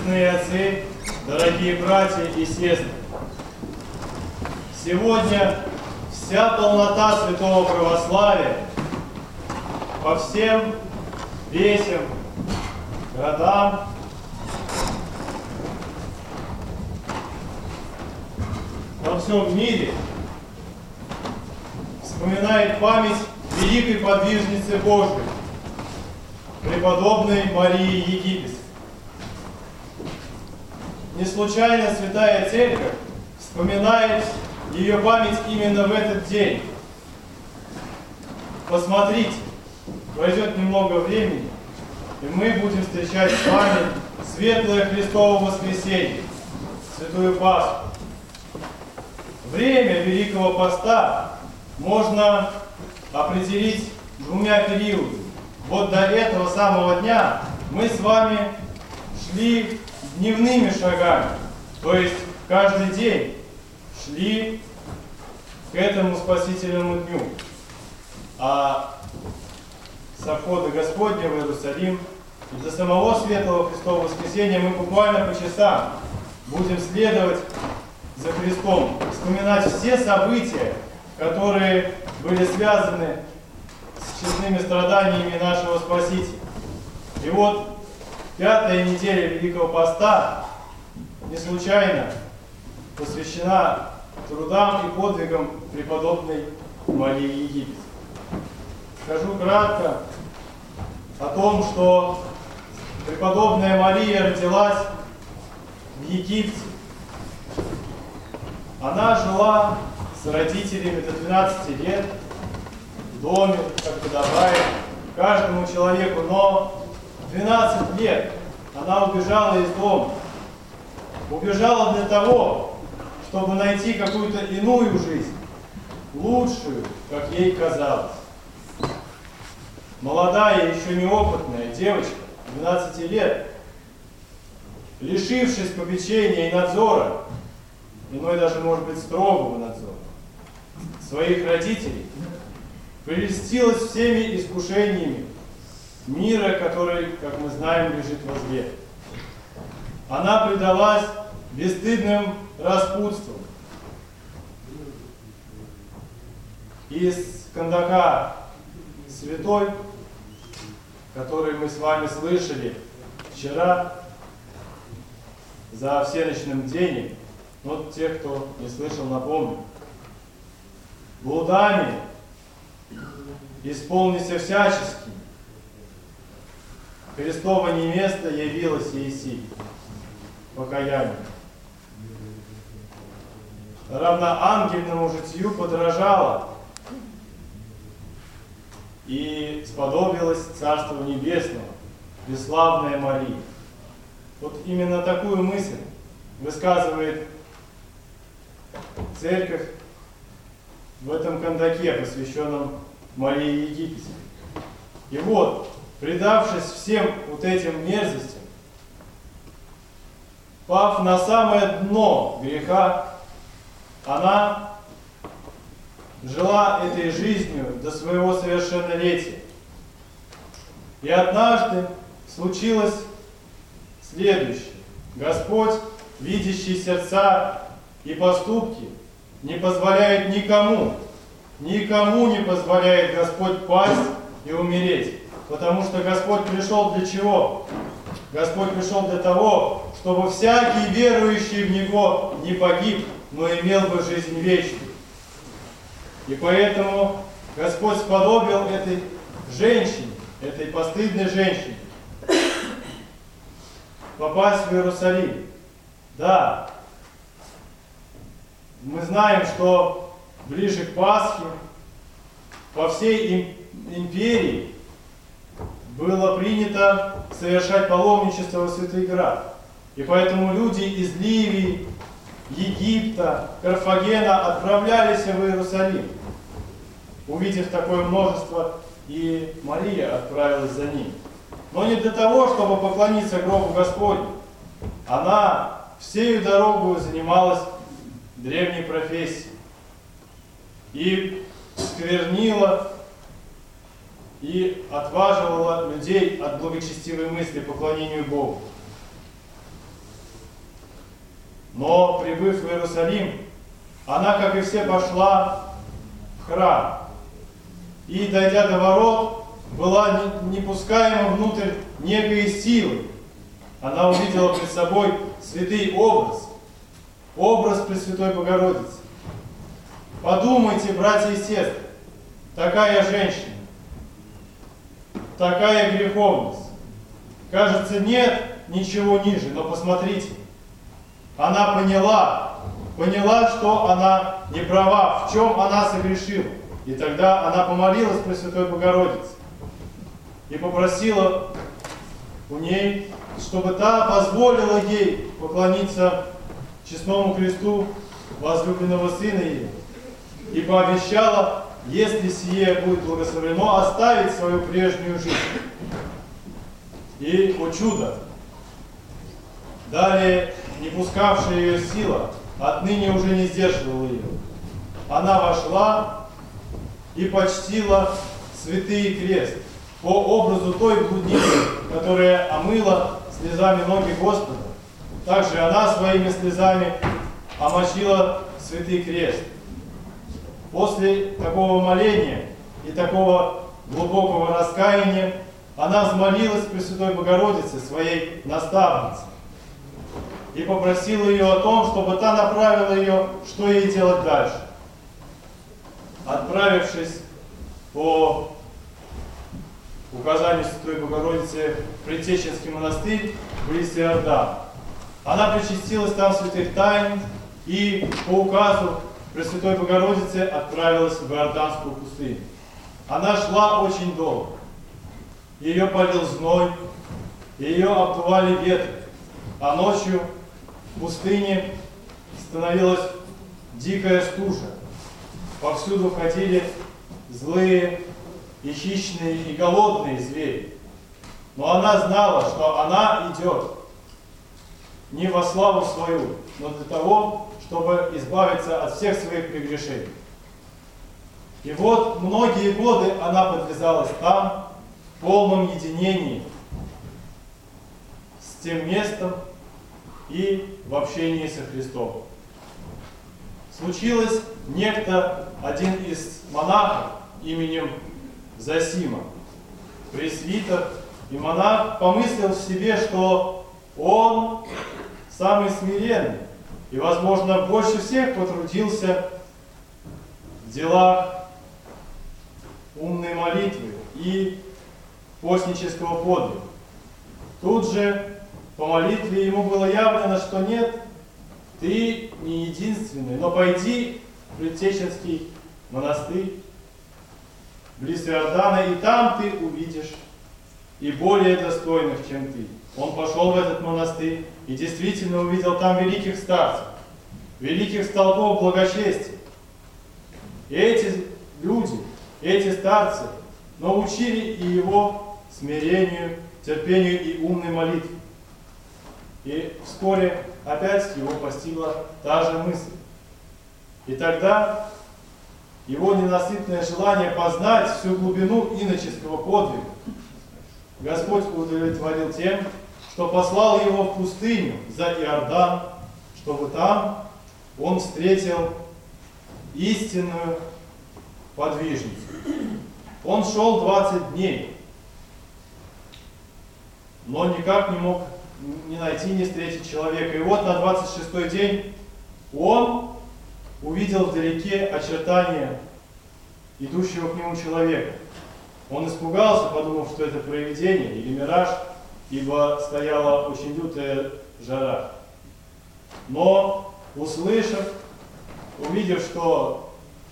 крестные отцы, дорогие братья и сестры! Сегодня вся полнота святого православия по всем весям, городам, во всем мире вспоминает память великой подвижницы Божией, преподобной Марии Египетской. Не случайно Святая Церковь вспоминает ее память именно в этот день. Посмотрите, пройдет немного времени, и мы будем встречать с вами Светлое Христово Воскресенье, Святую Пасху. Время Великого Поста можно определить двумя периодами. Вот до этого самого дня мы с вами шли дневными шагами, то есть каждый день шли к этому спасительному дню. А со входа Господня в Иерусалим и до самого Светлого Христова Воскресения мы буквально по часам будем следовать за Христом, вспоминать все события, которые были связаны с честными страданиями нашего Спасителя. И вот пятая неделя Великого Поста не случайно посвящена трудам и подвигам преподобной Марии Египетской. Скажу кратко о том, что преподобная Мария родилась в Египте. Она жила с родителями до 12 лет в доме, как подобает каждому человеку, но в 12 лет она убежала из дома. Убежала для того, чтобы найти какую-то иную жизнь, лучшую, как ей казалось. Молодая, еще неопытная девочка, 12 лет, лишившись попечения и надзора, иной даже, может быть, строгого надзора, своих родителей, прельстилась всеми искушениями мира, который, как мы знаем, лежит возле. Она предалась бесстыдным распутствам. Из Кандака святой, который мы с вами слышали вчера за всеночным бдением, но те, кто не слышал, напомню. Блудами исполнися всячески, Христова невеста явилась Иисии, покаянию. Равно ангельному житию подражала и сподобилась Царству Небесного, бесславная Мария. Вот именно такую мысль высказывает Церковь в этом кандаке, посвященном Марии Египетской. И вот, предавшись всем вот этим мерзостям, пав на самое дно греха, она жила этой жизнью до своего совершеннолетия. И однажды случилось следующее. Господь, видящий сердца и поступки, не позволяет никому не позволяет Господь пасть и умереть. Потому что Господь пришел для чего? Господь пришел для того, чтобы всякий верующий в Него не погиб, но имел бы жизнь вечную. И поэтому Господь сподобил этой женщине, этой постыдной женщине, попасть в Иерусалим. Да, мы знаем, что ближе к Пасхе по всей империи было принято совершать паломничество во Святый Град. И поэтому люди из Ливии, Египта, Карфагена отправлялись в Иерусалим. Увидев такое множество, и Мария отправилась за ним. Но не для того, чтобы поклониться гробу Господню. Она всею дорогу занималась древней профессией. И сквернила, и отваживала людей от благочестивой мысли поклонению Богу. Но, прибыв в Иерусалим, она, как и все, пошла в храм. И, дойдя до ворот, была не пускаема внутрь некой силы. Она увидела пред собой святый образ, образ Пресвятой Богородицы. Подумайте, братья и сестры, такая женщина, такая греховность. Кажется, нет ничего ниже, но посмотрите, она поняла, что она не права, в чем она согрешила. И тогда она помолилась Пресвятой Богородице и попросила у ней, чтобы та позволила ей поклониться честному кресту возлюбленного Сына ее, и пообещала, если сие будет благословено, оставить свою прежнюю жизнь. И, о чудо, далее не пускавшая ее сила отныне уже не сдерживала ее. Она вошла и почтила святый крест по образу той блудницы, которая омыла слезами ноги Господа. Также она своими слезами омочила святый крест. После такого моления и такого глубокого раскаяния она взмолилась Пресвятой Богородице, своей наставнице, и попросила ее о том, чтобы та направила ее, что ей делать дальше. Отправившись по указанию Святой Богородицы в Предтеченский монастырь близ Иордана, она причастилась там святых тайн и по указу Пресвятой Богородицы отправилась в Иорданскую пустыню. Она шла очень долго. Ее полил зной, ее обдували ветры, а ночью в пустыне становилась дикая стужа. Повсюду ходили злые и хищные и голодные звери. Но она знала, что она идет не во славу свою, но для того, чтобы избавиться от всех своих прегрешений. И вот многие годы она подвязалась там, в полном единении с тем местом и в общении со Христом. Случилось некто, один из монахов именем Зосима, пресвитер, и монах помыслил в себе, что он самый смиренный и, возможно, больше всех потрудился в делах умной молитвы и постнического подвига. Тут же по молитве ему было явлено, что нет, ты не единственный, но пойди в Предтеченский монастырь близ Иордана, и там ты увидишь и более достойных, чем ты. Он пошел в этот монастырь и действительно увидел там великих старцев, великих столпов благочестия. И эти люди, эти старцы научили и его смирению, терпению и умной молитве. И вскоре опять его постигла та же мысль. И тогда его ненасытное желание познать всю глубину иноческого подвига Господь удовлетворил тем, что послал его в пустыню за Иордан, чтобы там он встретил истинную подвижницу. Он шел 20 дней, но никак не мог ни найти, ни встретить человека. И вот на 26-й день он увидел вдалеке очертания идущего к нему человека. Он испугался, подумав, что это провидение или мираж, ибо стояла очень лютая жара. Но, услышав, увидев, что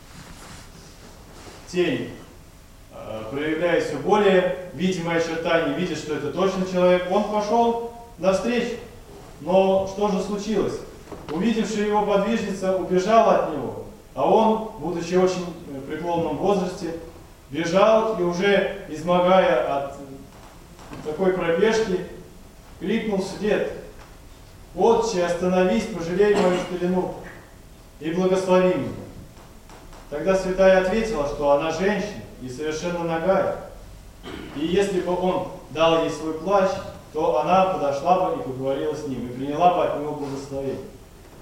тень проявляет все более видимые очертания, видя, что это точно человек, он пошел навстречу. Но что же случилось? Увидевшая его подвижница убежала от него, а он, будучи очень в преклонном возрасте, бежал и уже, изнемогая от такой пробежки, крикнул вслед: «Отче, остановись, пожалей мою старину и благослови меня». Тогда святая ответила, что она женщина и совершенно нагая. И если бы он дал ей свой плащ, то она подошла бы и поговорила с ним, и приняла бы от него благословение.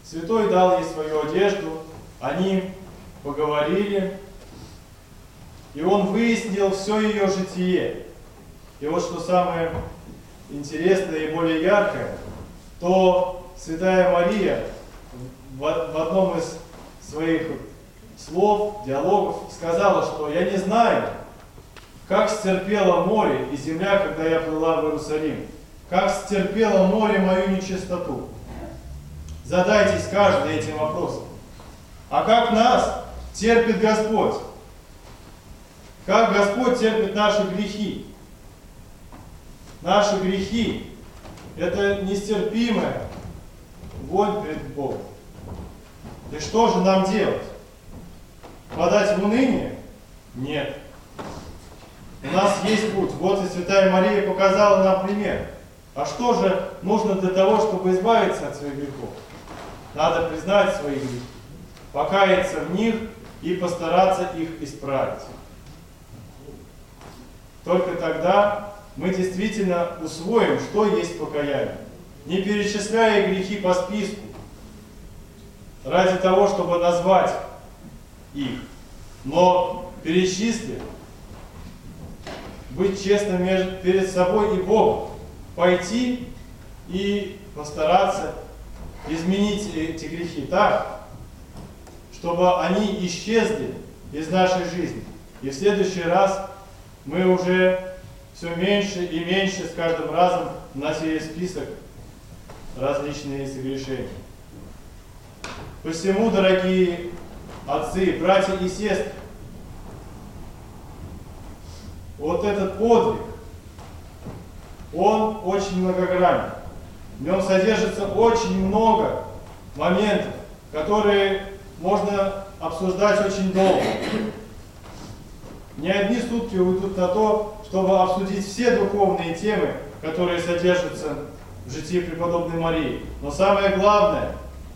святой дал ей свою одежду, они поговорили, и он выяснил все ее житие. И вот что самое интересное и более яркое, то святая Мария в одном из своих слов, диалогов сказала, что я не знаю, как стерпело море и земля, когда я плыла в Иерусалим, как стерпело море мою нечистоту. Задайтесь каждый этим вопросом. А как нас терпит Господь? Как Господь терпит наши грехи? Наши грехи – это нестерпимая вонь пред Богом. И что же нам делать? Подать в уныние? Нет. У нас есть путь. Вот и святая Мария показала нам пример. А что же нужно для того, чтобы избавиться от своих грехов? Надо признать свои грехи, покаяться в них и постараться их исправить. Только тогда мы действительно усвоим, что есть покаяние. Не перечисляя грехи по списку, ради того, чтобы назвать их, но перечислив, быть честным перед собой и Богом, пойти и постараться изменить эти грехи так, чтобы они исчезли из нашей жизни. И в следующий раз мы уже все меньше и меньше с каждым разом вносили в список различные согрешения. Посему, дорогие отцы, братья и сестры, вот этот подвиг, он очень многогранен. В нем содержится очень много моментов, которые можно обсуждать очень долго. Не одни сутки уйдут на то, чтобы обсудить все духовные темы, которые содержатся в житии преподобной Марии. Но самое главное,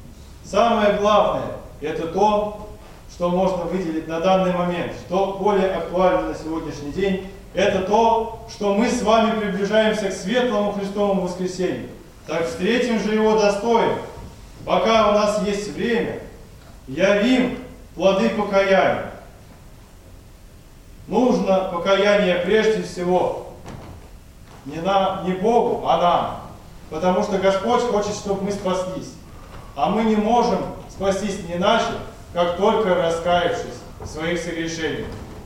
это то, что можно выделить на данный момент, что более актуально на сегодняшний день, это то, что мы с вами приближаемся к светлому Христовому воскресению. Так встретим же его достойно, пока у нас есть время, явим плоды покаяния. Нужно покаяние прежде всего не Богу, а нам. Потому что Господь хочет, чтобы мы спаслись. А мы не можем спастись не иначе, как только раскаявшись в своих согрешениях.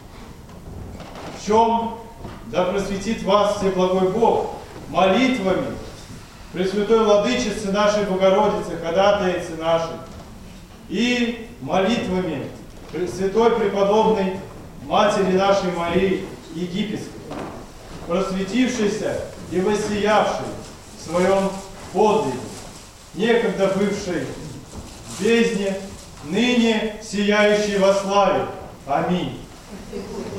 В чем да просветит вас Всеблагой Бог молитвами Пресвятой Владычицы нашей Богородицы, ходатайцы нашей, и молитвами Пресвятой Преподобной Матери нашей Марии Египетской, просветившейся и воссиявшей в своем подвиге, некогда бывшей в бездне, ныне сияющей во славе. Аминь.